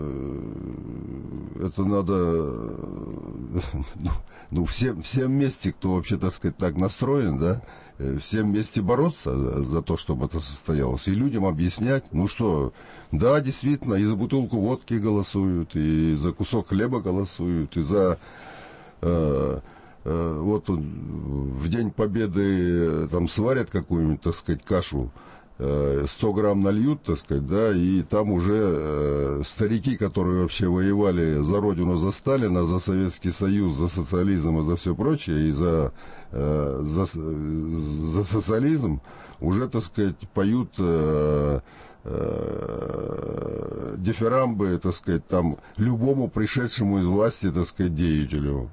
Speaker 3: это надо, всем вместе, кто вообще, так сказать, так настроен, да, всем вместе бороться за то, чтобы это состоялось, и людям объяснять, да, действительно, и за бутылку водки голосуют, и за кусок хлеба голосуют, и за... вот в День Победы там сварят какую-нибудь, так сказать, кашу, 100 грамм нальют, так сказать, да, и там уже старики, которые вообще воевали за Родину, за Сталина, за Советский Союз, за социализм и за все прочее, и за социализм, уже, так сказать, поют дифирамбы, так сказать, там, любому пришедшему из власти, так сказать, деятелю.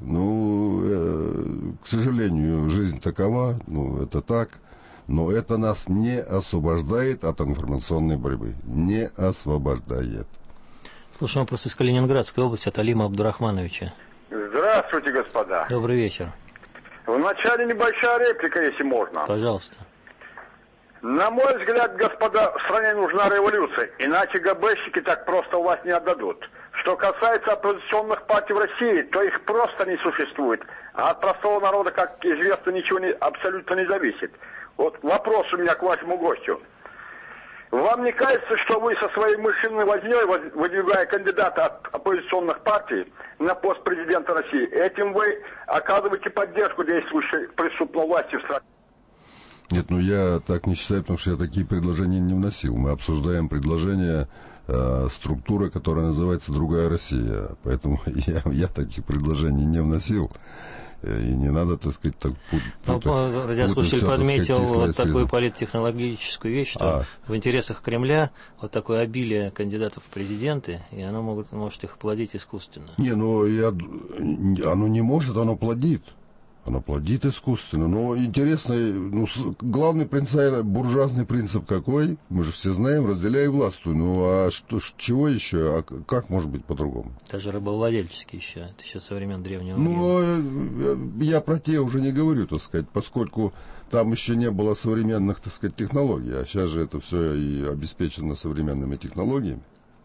Speaker 3: К сожалению, жизнь такова, это так. Но это нас не освобождает от информационной борьбы. Не освобождает.
Speaker 2: Слушаем вопрос из Калининградской области от Алима Абдурахмановича.
Speaker 20: Здравствуйте, господа.
Speaker 2: Добрый вечер.
Speaker 20: Вначале небольшая реплика, если можно.
Speaker 2: Пожалуйста.
Speaker 20: На мой взгляд, господа, в стране нужна революция, иначе ГБшники так просто власть не отдадут. Что касается оппозиционных партий в России, то их просто не существует. А от простого народа, как известно, ничего абсолютно не зависит. Вот вопрос у меня к вашему гостю. Вам не кажется, что вы со своей мышиной вознёй, выдвигая кандидата от оппозиционных партий на пост президента России, этим вы оказываете поддержку действующей преступной власти в стране?
Speaker 3: Нет, я так не считаю, потому что я такие предложения не вносил. Мы обсуждаем предложение структуры, которая называется «Другая Россия». Поэтому я таких предложений не вносил. И не надо, так сказать, так
Speaker 2: радиослушатель подметил вот такую политтехнологическую вещь, что в интересах Кремля вот такое обилие кандидатов в президенты, и оно может их плодить искусственно.
Speaker 3: Оно не может, оно плодит. Она плодит искусственно. Но интересно, главный принцип, буржуазный принцип какой? Мы же все знаем, разделяй и властвуй. Чего еще? А как может быть по-другому?
Speaker 2: Даже рабовладельческий еще. Это еще со времен древнего мира.
Speaker 3: Я про те уже не говорю, так сказать, поскольку там еще не было современных, так сказать, технологий. А сейчас же это все и обеспечено современными технологиями.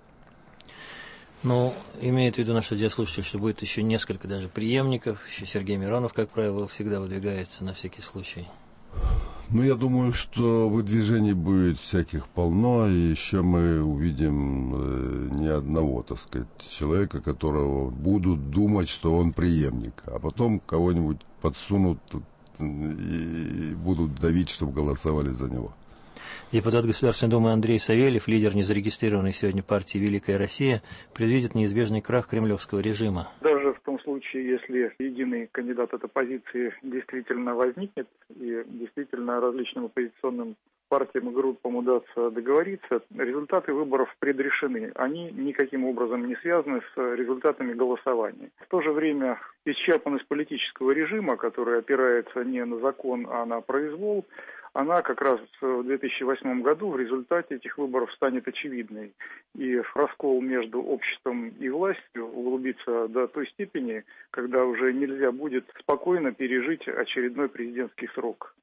Speaker 2: Имеет в виду наш радиослушатель, что будет еще несколько даже преемников. Еще Сергей Миронов, как правило, всегда выдвигается на всякий случай.
Speaker 3: Я думаю, что выдвижений будет всяких полно, и еще мы увидим не одного, так сказать, человека, которого будут думать, что он преемник, а потом кого-нибудь подсунут и будут давить, чтобы голосовали за него.
Speaker 2: Депутат Государственной Думы Андрей Савельев, лидер незарегистрированной сегодня партии «Великая Россия», предвидит неизбежный крах кремлевского режима.
Speaker 16: Даже в том случае, если единый кандидат от оппозиции действительно возникнет, и действительно различным оппозиционным партиям и группам удастся договориться, результаты выборов предрешены. Они никаким образом не связаны с результатами голосования. В то же время исчерпанность политического режима, который опирается не на закон, а на произвол, она как раз в 2008 году в результате этих выборов станет очевидной. И раскол между обществом и властью углубится до той степени, когда уже нельзя будет спокойно пережить очередной президентский срок.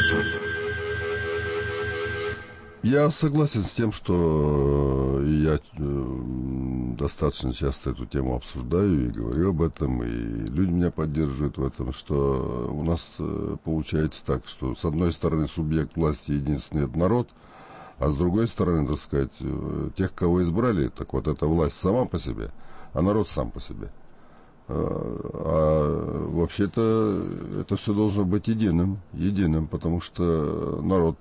Speaker 3: Я согласен с тем, что я достаточно часто эту тему обсуждаю и говорю об этом, и люди меня поддерживают в этом, что у нас получается так, что с одной стороны субъект власти единственный – это народ, а с другой стороны, так сказать, тех, кого избрали, так вот эта власть сама по себе, а народ сам по себе. А вообще-то это все должно быть единым, потому что народ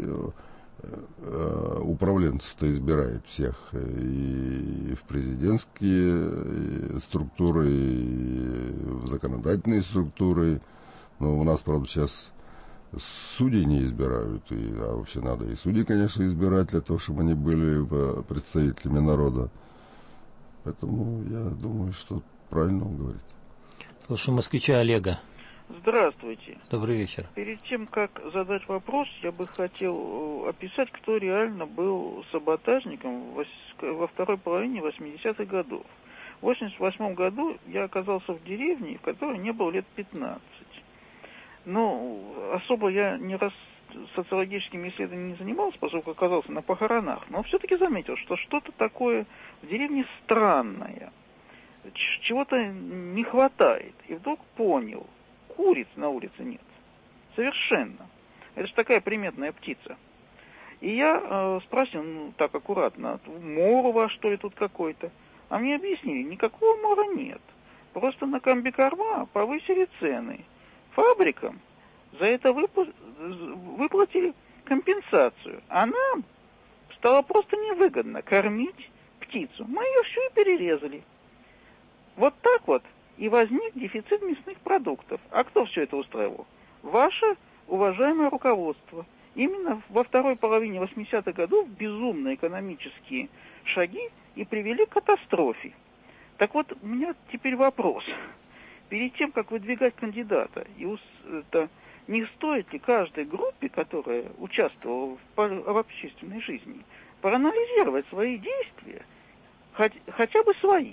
Speaker 3: управленцев-то избирает всех и в президентские структуры, и в законодательные структуры. Но у нас, правда, сейчас судей не избирают, а вообще надо и судей, конечно, избирать для того, чтобы они были представителями народа. Поэтому я думаю, что правильно он говорит.
Speaker 2: Слушаю москвича Олега.
Speaker 21: Здравствуйте.
Speaker 2: Добрый вечер.
Speaker 21: Перед тем, как задать вопрос, я бы хотел описать, кто реально был саботажником во второй половине 80-х годов. В 88 году я оказался в деревне, в которой не было лет 15. Но особо я не социологическими исследованиями не занимался, поскольку оказался на похоронах, но все-таки заметил, что что-то такое в деревне странное, чего-то не хватает. И вдруг понял, куриц на улице нет. Совершенно. Это же такая приметная птица. И я спросил, так аккуратно, мор у вас, что ли, тут какой-то? А мне объяснили, никакого мора нет. Просто на комбикорма повысили цены. Фабрикам за это выплатили компенсацию. А нам стало просто невыгодно кормить птицу. Мы ее всю и перерезали. Вот так вот и возник дефицит мясных продуктов. А кто все это устраивал? Ваше уважаемое руководство. Именно во второй половине 80-х годов безумные экономические шаги и привели к катастрофе. Так вот, у меня теперь вопрос. Перед тем, как выдвигать кандидата, не стоит ли каждой группе, которая участвовала в общественной жизни, проанализировать свои действия, хотя бы свои?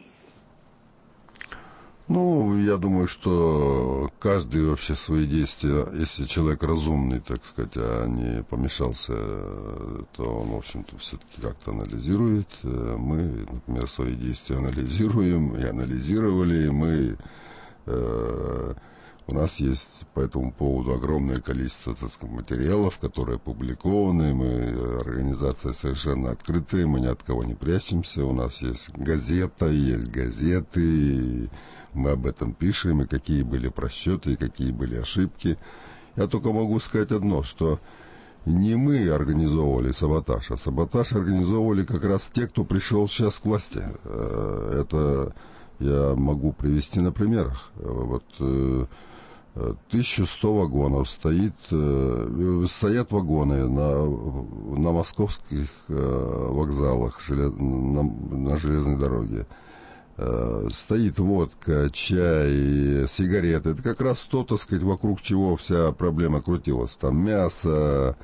Speaker 3: Ну, я думаю, что каждый вообще свои действия, если человек разумный, так сказать, а не помешался, то он, в общем-то, все-таки как-то анализирует. Мы, например, свои действия анализируем и анализировали. У нас есть по этому поводу огромное количество, так сказать, материалов, которые опубликованы. Мы организация совершенно открытая, мы ни от кого не прячемся. У нас есть газета, есть газеты. Мы об этом пишем, и какие были просчеты, и какие были ошибки. Я только могу сказать одно, что не мы организовывали саботаж, а саботаж организовывали как раз те, кто пришел сейчас к власти. Это я могу привести на примерах. Вот 1100 вагонов стоят вагоны на московских вокзалах, на железной дороге. Стоит водка, чай, сигареты. Это как раз то, так сказать, вокруг чего вся проблема крутилась. Там мясо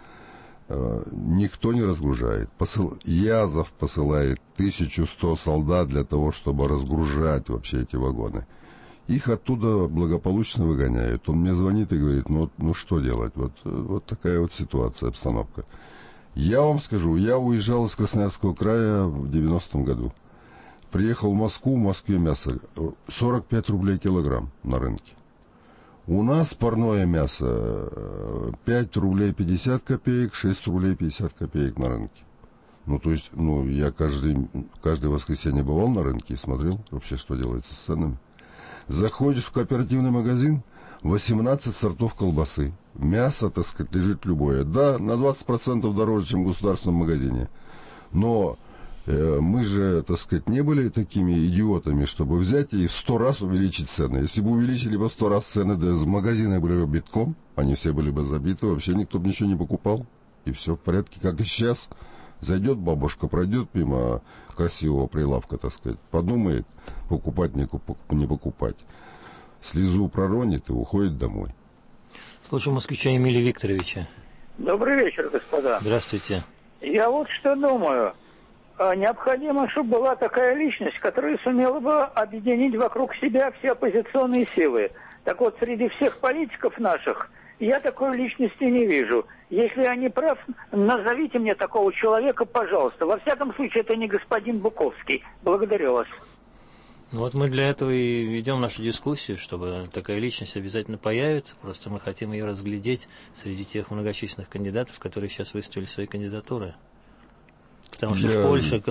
Speaker 3: никто не разгружает. Язов посылает 1100 солдат для того, чтобы разгружать вообще эти вагоны. Их оттуда благополучно выгоняют. Он мне звонит и говорит, ну что делать? Вот такая вот ситуация, обстановка. Я вам скажу, я уезжал из Красноярского края в 90-м году. Приехал в Москву, в Москве мясо 45 рублей килограмм на рынке. У нас парное мясо 5 рублей 50 копеек, 6 рублей 50 копеек на рынке. Я каждое воскресенье бывал на рынке и смотрел вообще, что делается с ценами. Заходишь в кооперативный магазин, 18 сортов колбасы. Мясо, так сказать, лежит любое. Да, на 20% дороже, чем в государственном магазине. Но мы же, так сказать, не были такими идиотами, чтобы взять и в 100 раз увеличить цены. Если бы увеличили бы в 100 раз цены, да магазины были бы битком, они все были бы забиты, вообще никто бы ничего не покупал. И все в порядке, как и сейчас. Зайдет бабушка, пройдет мимо красивого прилавка, так сказать, подумает, покупать, не покупать. Слезу проронит и уходит домой.
Speaker 2: Слушаю москвича Эмилия Викторовича.
Speaker 4: Добрый вечер, господа.
Speaker 2: Здравствуйте.
Speaker 4: Я вот что думаю. Необходимо, чтобы была такая личность, которая сумела бы объединить вокруг себя все оппозиционные силы. Так вот, среди всех политиков наших я такой личности не вижу. Если я не прав, назовите мне такого человека, пожалуйста. Во всяком случае, это не господин Буковский. Благодарю вас.
Speaker 2: Вот мы для этого и ведем нашу дискуссию, чтобы такая личность обязательно появится. Просто мы хотим ее разглядеть среди тех многочисленных кандидатов, которые сейчас выставили свои кандидатуры. Потому что в Польше,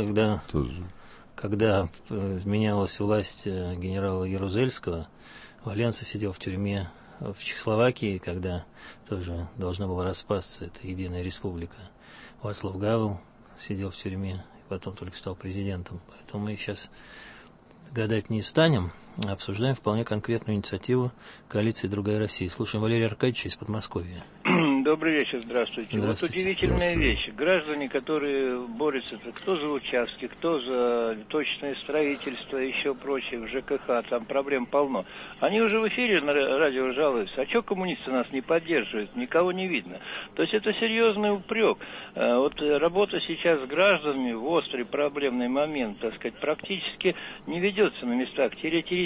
Speaker 2: когда менялась власть генерала Ярузельского, Валенса сидел в тюрьме. В Чехословакии, когда тоже должна была распасться эта единая республика, Вацлав Гавел сидел в тюрьме, и потом только стал президентом. Поэтому мы сейчас гадать не станем, а обсуждаем вполне конкретную инициативу коалиции «Другая Россия». Слушаем Валерия Аркадьевича из Подмосковья.
Speaker 22: Добрый вечер, здравствуйте. Вот удивительная вещь. Граждане, которые борются, кто за участки, кто за точное строительство, еще прочее, в ЖКХ, там проблем полно. Они уже в эфире на радио жалуются. А что коммунисты нас не поддерживают? Никого не видно. То есть это серьезный упрек. Вот работа сейчас с гражданами в острый проблемный момент, так сказать, практически не ведется на местах.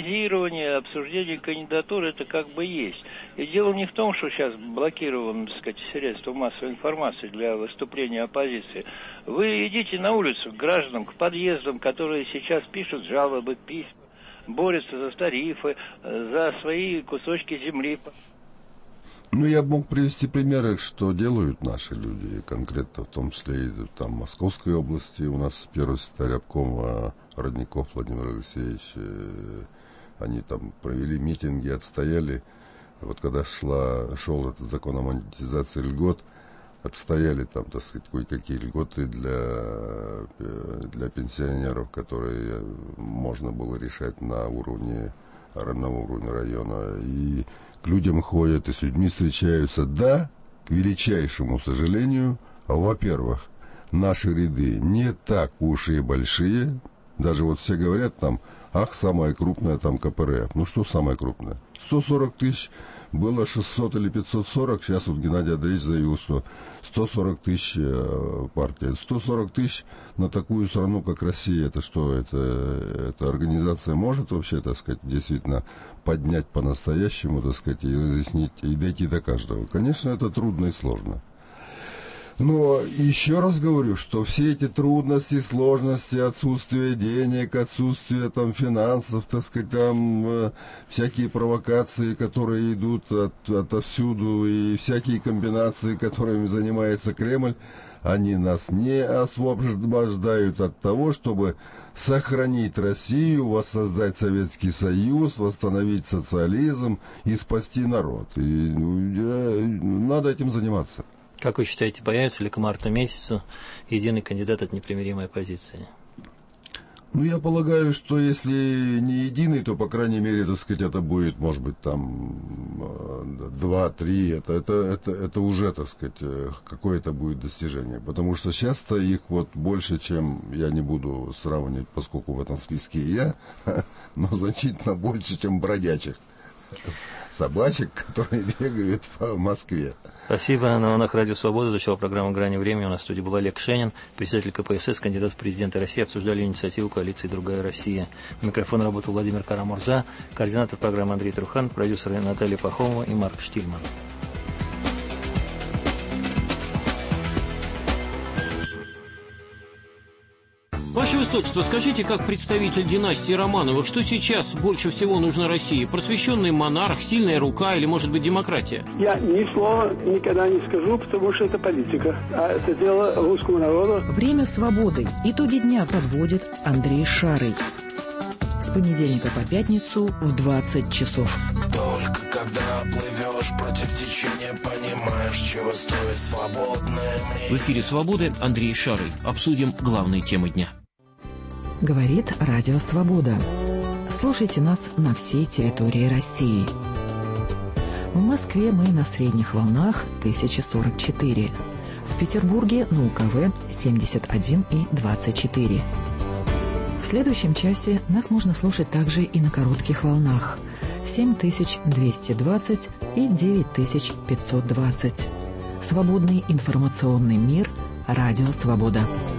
Speaker 22: Теоретизирование, обсуждение кандидатуры, это как бы есть. И дело не в том, что сейчас блокирован, так сказать, используете средства массовой информации для выступления оппозиции, вы идите на улицу к гражданам, к подъездам, которые сейчас пишут жалобы, письма, борются за тарифы, за свои кусочки земли.
Speaker 3: Ну, я мог привести примеры, что делают наши люди, конкретно в том числе и там в Московской области. У нас первый секретарь обкома Родников Владимир Алексеевич, они там провели митинги, отстояли. Вот когда шел этот закон о монетизации льгот, отстояли там, так сказать, кое-какие льготы для пенсионеров, которые можно было решать на уровне района. И к людям ходят, и с людьми встречаются. Да, к величайшему сожалению, во-первых, наши ряды не так уж и большие. Даже вот все говорят там, самая крупная там КПРФ. Ну что самая крупная? 140 тысяч, было 600 или 540, сейчас вот Геннадий Андреевич заявил, что 140 тысяч партия. 140 тысяч на такую страну, как Россия, это что? Это организация может вообще, так сказать, действительно поднять по-настоящему, так сказать, и разъяснить, и дойти до каждого? Конечно, это трудно и сложно. Но еще раз говорю, что все эти трудности, сложности, отсутствие денег, отсутствие там финансов, так сказать, там всякие провокации, которые идут отовсюду, и всякие комбинации, которыми занимается Кремль, они нас не освобождают от того, чтобы сохранить Россию, воссоздать Советский Союз, восстановить социализм и спасти народ. И надо этим заниматься.
Speaker 2: Как вы считаете, появится ли к марту месяцу единый кандидат от непримиримой оппозиции?
Speaker 3: Ну, я полагаю, что если не единый, то, по крайней мере, так сказать, это будет, может быть, там 2-3, это уже, так сказать, какое-то будет достижение. Потому что часто их вот больше, чем, я не буду сравнивать, поскольку в этом списке и я, но значительно больше, чем бродячих собачек, которые бегают по Москве.
Speaker 2: Спасибо. На волнах Радио Свобода звучала программа «Грани времени». У нас в студии был Олег Шенин, председатель КПСС, кандидат в президенты России. Обсуждали инициативу коалиции «Другая Россия». У микрофона работал Владимир Карамурза, координатор программы Андрей Трухан, продюсеры Наталья Пахомова и Марк Штильман.
Speaker 5: Ваше Высочество, скажите, как представитель династии Романовых, что сейчас больше всего нужно России? Просвещенный монарх, сильная рука или, может быть, демократия?
Speaker 6: Я ни слова никогда не скажу, потому что это политика. А это дело русского народа.
Speaker 13: Время свободы. Итоги дня подводит Андрей Шарый. С понедельника по пятницу в 20 часов.
Speaker 23: Только когда плывешь против течения, понимаешь, чего стоит свободное мнение.
Speaker 5: В эфире «Свободы» Андрей Шарый. Обсудим главные темы дня.
Speaker 13: Говорит Радио Свобода. Слушайте нас на всей территории России. В Москве мы на средних волнах 1044. В Петербурге на УКВ 71 и 24. В следующем часе нас можно слушать также и на коротких волнах 7220 и 9520. Свободный информационный мир. Радио Свобода.